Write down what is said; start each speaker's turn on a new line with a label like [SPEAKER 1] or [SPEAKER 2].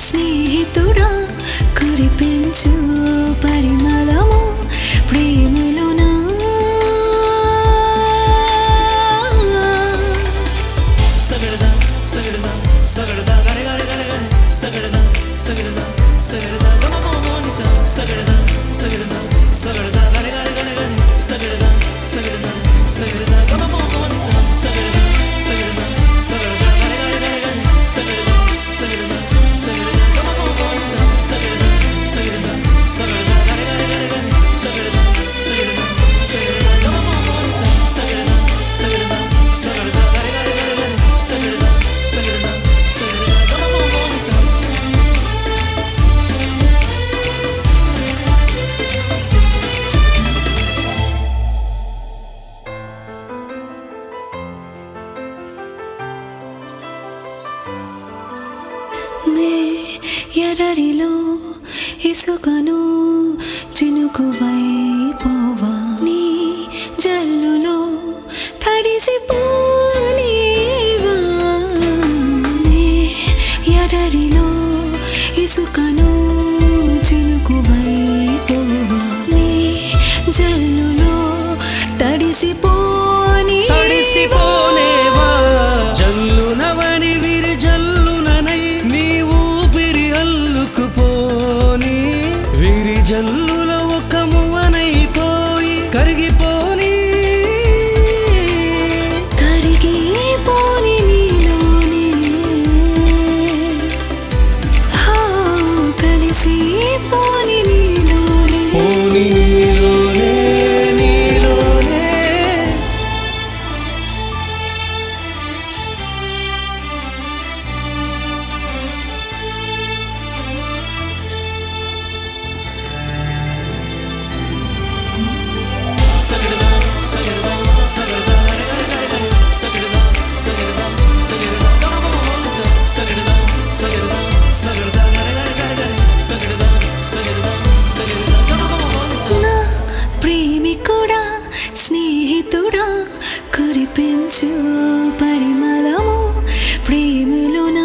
[SPEAKER 1] స్నేహితుడా కురిపించు పరిమళము ప్రేమలోనా
[SPEAKER 2] సగడదా సగడదా సగడదా గరే గరే గరే గరే సగడదా సగడదా సగడదా గమమోనిసా సగడదా సగడదా సగడదా గరే గరే గరే గరే సగడదా సగడదా సగడదా గమమోనిసా సగడదా సగడదా సగడదా గరే గరే గరే గరే సగడదా సగడదా సగడదా గమమోనిసా సగడదా సగడదా సగడదా గరే గరే గరే గరే సగడదా సగడదా సగడదా గమమోనిసా సగడదా సగడదా సగడదా గరే గరే గరే గరే సగడదా సగడదా సగడదా గమమోనిసా
[SPEAKER 1] నే ఎరడిలో ఇసుకను చినుకువై పోవా నీ జల్లులో తడిసిపోనివా నే ఎరడిలో ఇసుకను చినుకువై పోవా నీ జల్లులో
[SPEAKER 3] తడిసిపోనేవా జల్లునవని విరి జల్లుననై నీ ఊపిరి అల్లుకుపోని విరి జల్లుల ఒక మువ్వనైపోయి కరిగిపోని
[SPEAKER 1] కరిగిపోని నీలోనే కలిసిపోని నీలోనే
[SPEAKER 3] పోని నీలోనే నీలోనే
[SPEAKER 2] సగడదా సగడదా సగడదా గరే గరే గరే గరే సగడదా సగడదా సగడదా గమమోనిసా సగడదా సగడదా సగడదా గరే గరే గరే గరే సగడదా సగడదా సగడదా గమమోనిసా
[SPEAKER 1] నా ప్రేమికుడా స్నేహితుడా కురిపించు పరిమళము ప్రేమలోన